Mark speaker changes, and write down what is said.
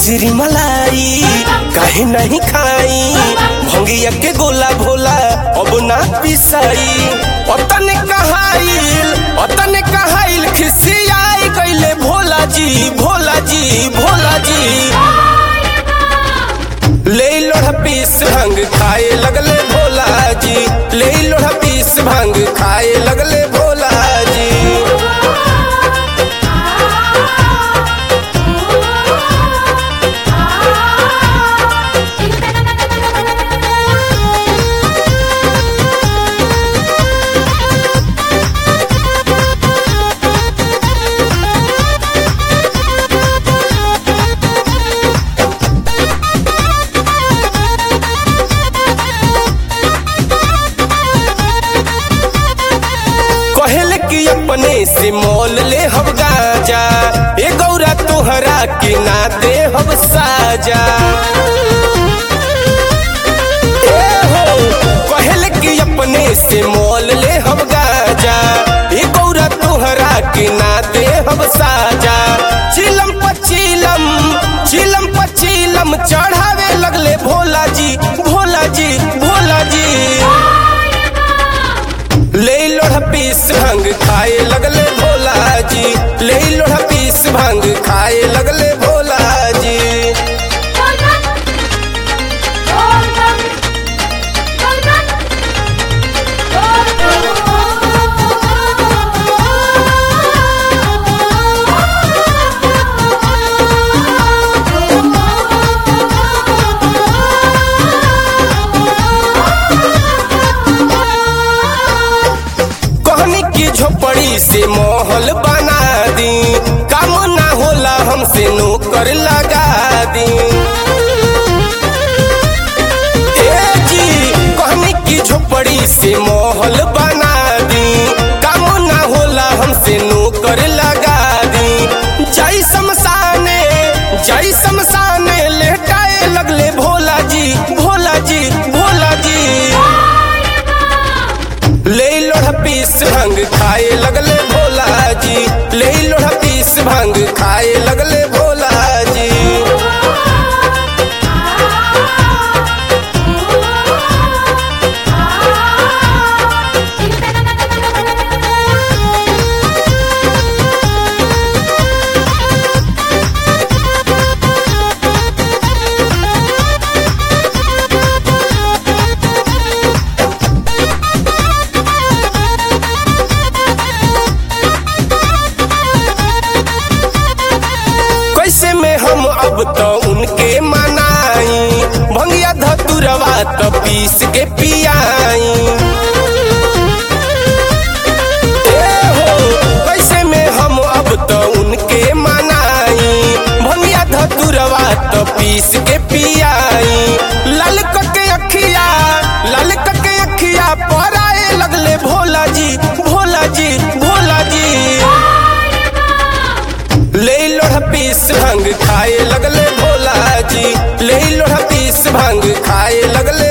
Speaker 1: मिश्री मलाई काहे नहीं खाई, भंगिया के गोला भोला अब ना पिसाई। अतने कहाइल खिसियाई गईले भोला जी भोला जी भोला जी। ले लोढ़ा पीस भांग खाए लगले भोला जी, ले लोढ़ा पीस भांग खाए लगले भोला जी। कि अपने से मोल ले हम गाजा, ए गौरा तोहरा के ना दे हम साजा। ए हो कहल कि अपने से मोल ले हम गाजा, ए गौरा तोहरा के ना दे हम साजा। चिलम पचीलम चढ़ावे लगले भोला जी भोला जी भोला जी। ले लोढ़ा पीस भांग खाए लगले भोला जी, ले लोढ़ा पीस भांग खाए लगले भोला जी। झोपड़ी से महल बना दी, काम ना होला हमसे नौकर लगा दी। ए जी कहनी की झोपड़ी से महल बना दी, काम ना होला हमसे नौकर लगा दी। जय शमशाने लेटाए लगले भोला जी भोला जी भोला जी। ले लोढ़ा पीस भांग खाए लगले भोला जी, ले लोढ़ा पीस भांग खाए लगले भोला जी। हम अब तो उनके मनाई, भंगिया धतुरवा तो पीस के पियाई। कैसे में हम अब तो उनके मनाई, भंगिया धतुरवा तो पीस के पियाई। लाल के अखिया पराए लगले भोला जी भोला जी भोला जी। ले लोढ़ा पीस भांग खाए लगले भोला जी, ले लोढ़ा पीस भांग खाए लगले